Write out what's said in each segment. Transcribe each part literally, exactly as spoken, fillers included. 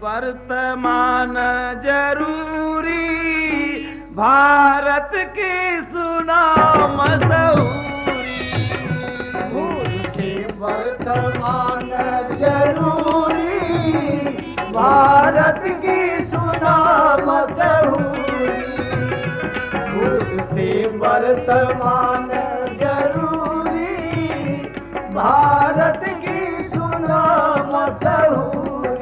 वर्तमान जरूरी, भारत की सुना मशहूरी। भूल के वर्तमान जरूरी, भारत की सुना मशहूरी। भूल से वर्तमान जरूरी, भारत की सुना मशहूरी।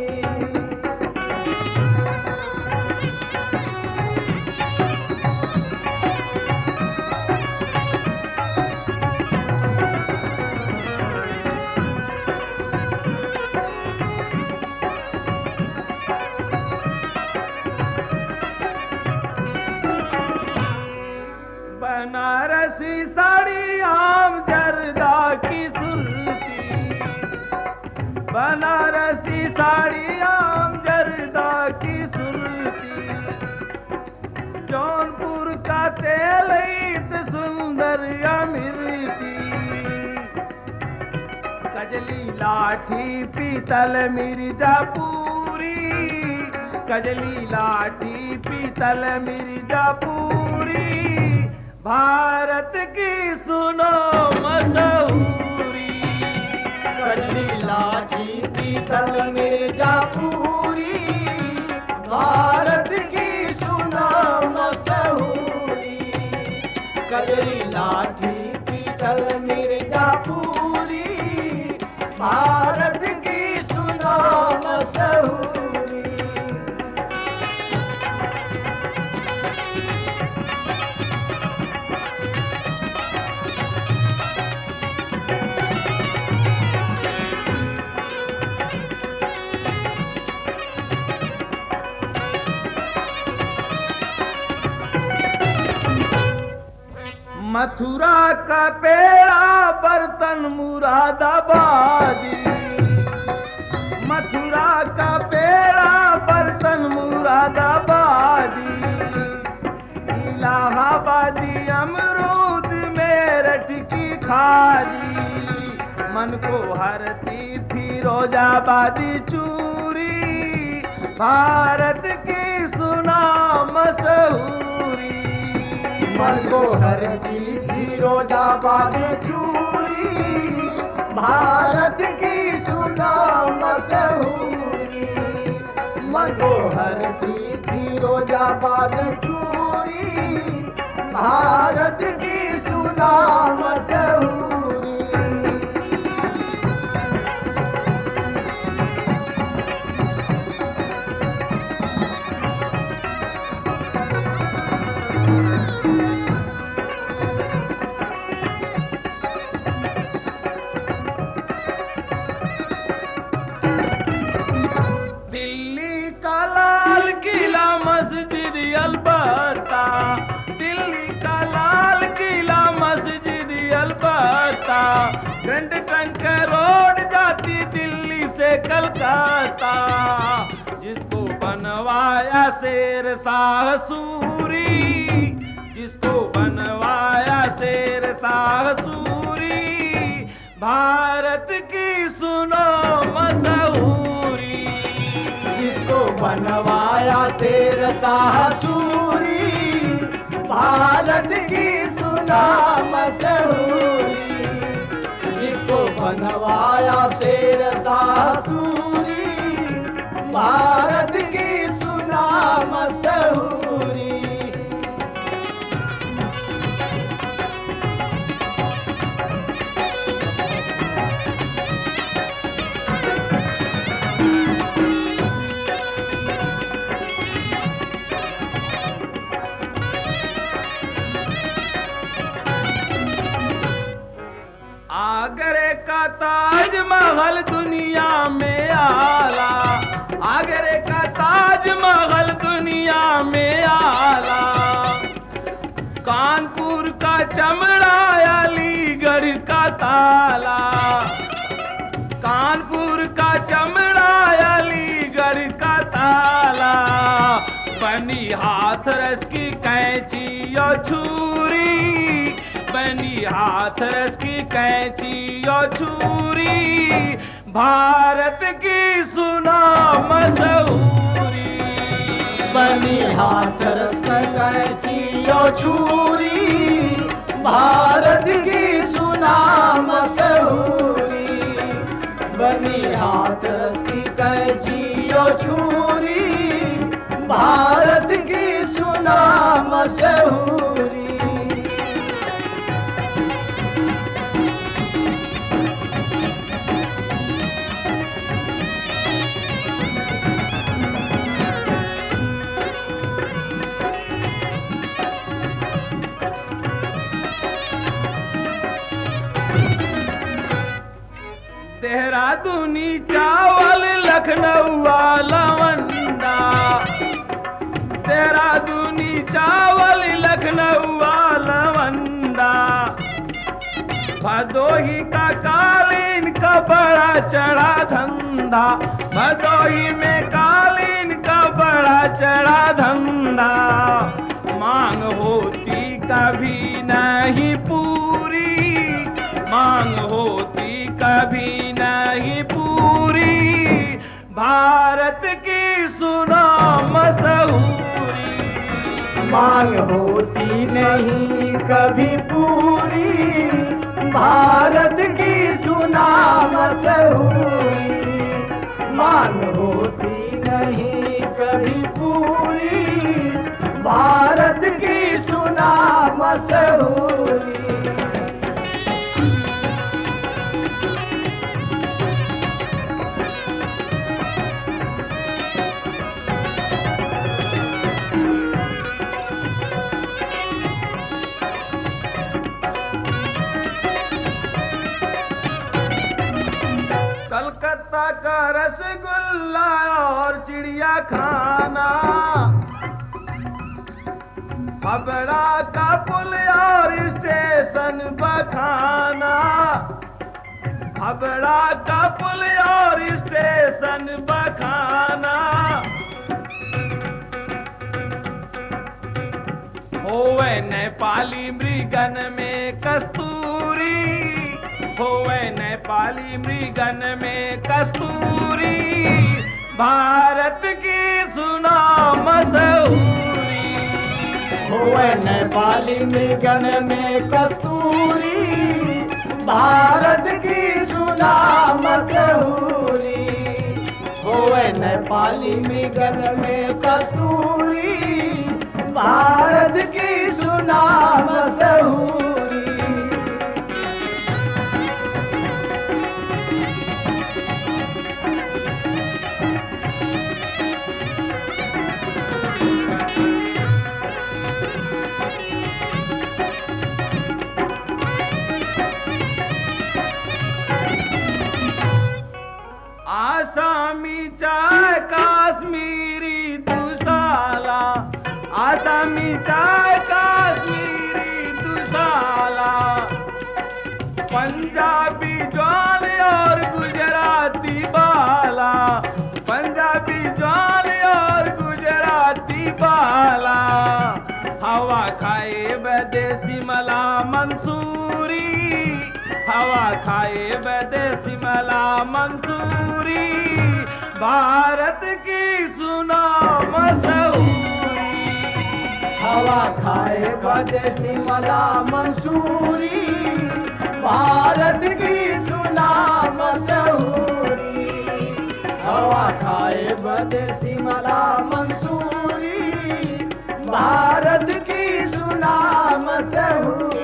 बनारसी साड़ी आम जरदा की सुर्ती, बनारसी साड़ी आम जरदा की सुर्ती। जौनपुर का तेल इत सुंदर अमृति, कजली लाठी पीतल मिर्जापुरी, कजली लाठी पीतल मिर्जापुरी। भारत की सुनो मशहूरी, कजली लाठी पीतल मिर्जापुरी। भारत की सुना मशहूरी, कजली लाठी पीतल मिर्जापुरी। भारत की सुना मशहूरी। मथुरा का पेड़ा बर्तन मुरादाबादी, मथुरा का पेड़ा बर्तन मुरादाबादी। इलाहाबादी अमरूद मेरठ की खादी, मन को हरती फिरोजाबादी चूरी। भारत की सुना मशहूरी, मन को हर चीज फिरोजाबाद चूरी। भारत की सुना मशहूरी, मन को हर चीज फिरोजाबाद चूरी। भारत की सुना मशहूरी। मस्जिद अलबत्ता, दिल्ली का लाल किला मस्जिद अलबत्ता। ग्रैंड ट्रंक रोड जाती दिल्ली से कलकत्ता, जिसको बनवाया शेर शाह सूरी, जिसको बनवाया शेर शाह सूरी। भारत की सुनो मशहूरी, जिसको बनवाया शेर शाह सूरी। भारत की सुना मशहूरी, जिसको बनवाया शेर शाह सूरी। भारत की सुना मशहूरी। आगरे का ताजमहल दुनिया में आला, आगरे का ताजमहल दुनिया में आला। कानपुर का चमड़ा अलीगढ़ का ताला, कानपुर का चमड़ा अलीगढ़ का ताला। बनी हाथरस की कैंची और छुरी, बनी हाथरस की कैंची और छुरी। भारत की सुना मशहूरी। बनी हाथरस कैंचियो छुरी, भारत की सुना मशहूरी। बनी हाथरस की कैंचियो छुरी, भारत की सुना मशहूरी। देहरादूनी चावल लखनऊ लवंडा, देहरादूनी चावल लखनऊ लवंडा। भदोही का कालीन का बड़ा चढ़ा धंधा, भदोही में कालीन का बड़ा चढ़ा धंधा। मांग होती कभी नहीं पूरी, मांग होती कभी नहीं पूरी। भारत की सुना मशहूरी। मांग होती नहीं कभी पूरी, भारत की सुना मशहूरी। मांग होती नहीं कभी पूरी, भारत की सुना मशहूरी। कलकत्ता का रसगुल्ला और चिड़िया खाना, हावड़ा का पुल और स्टेशन बखाना, हावड़ा का पुल और स्टेशन बखाना। होवे नेपाली मृगन में कस्तूरी, होवे नेपाली मृगन में कस्तूरी। भारत की सुना मशहूरी। होवे नेपाली मृगन में कस्तूरी, भारत की सुना मशहूरी। होवे नेपाली मृगन में कस्तूरी, भारत की सुना मशहूरी। आसामी चाय काश्मीरी दुसाला, आसामी चाय काश्मीरी दुसाला। पंजाबी ज्वाल और गुजराती बाला, पंजाबी ज्वाल और गुजराती बाला। हवा खाए विदेशी मला मंसूरी, हवा खाए विदेशी मला मंसूरी। भारत की सुना मशहूरी। हवा खाए विदेशी मला मंसूरी, भारत की सुना मशहूरी। हवा खाए विदेशी मला मंसूरी, भारत की सुना मशहूरी।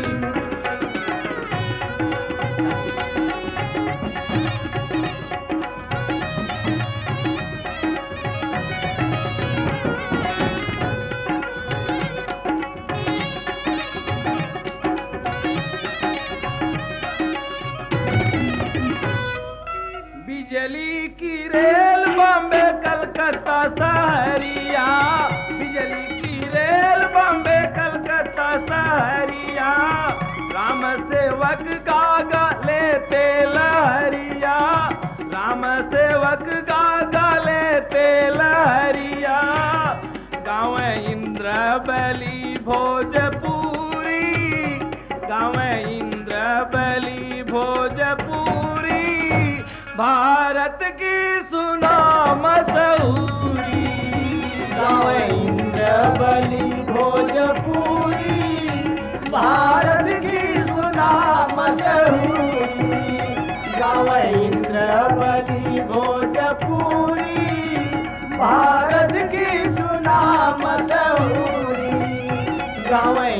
बिजली की रेल बॉम्बे कलकत्ता सहरिया, बिजली की रेल बॉम्बे कलकत्ता सहरिया। राम सेवक गागा लेते लहरिया, राम सेवक गागा लेते लहरिया। गाँव इंद्र बली भोजपुरी, गाँव इंद्र बली भोजपुरी। भारत की सुना मशहूरी। गावे इंद्रबली भोजपुरी, भारत की सुना मशहूरी। गावे इंद्रबली भोजपुरी, भारत की सुना मशहूरी। गावे